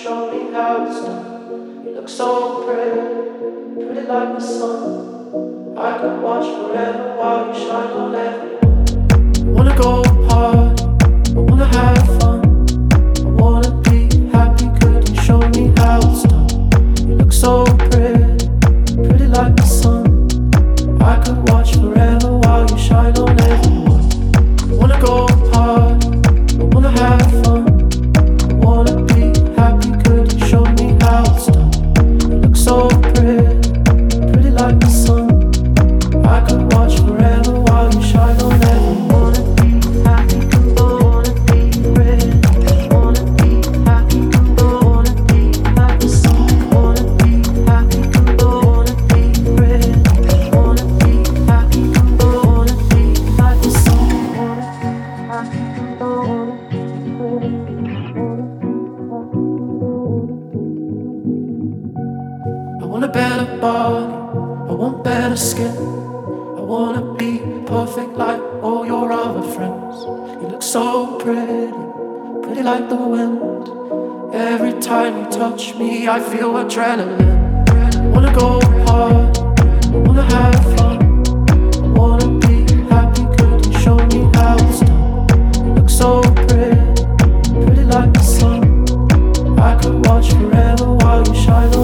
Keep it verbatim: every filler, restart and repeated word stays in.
show me how it's done. You look so pretty, pretty like the sun. I could watch forever while you shine on everyone. I wanna go party, I wanna have fun. I wanna be happy, could you show me how it's done? You look so pretty, pretty like the sun. I could watch forever while you shine on everyone. I wanna go party, I wanna have fun. I wanna be happy, could you show me how it's done? You look so pretty, pretty like the sun. I could watch forever while you shine on everyone. Wanna be happy, wanna be pretty. Wanna be happy, wanna be like the sun. Wanna be happy, wanna be pretty. Wanna be happy, wanna be like the sun. Wanna be happy, wanna be pretty. I want a better body, I want better skin. I wanna be perfect like all your other friends. You look so pretty, pretty like the wind. Every time you touch me, I feel adrenaline. I wanna go hard, I wanna have fun. I wanna be happy, could you show me how it's done? You look so pretty, pretty like the sun. I could watch forever while you shine on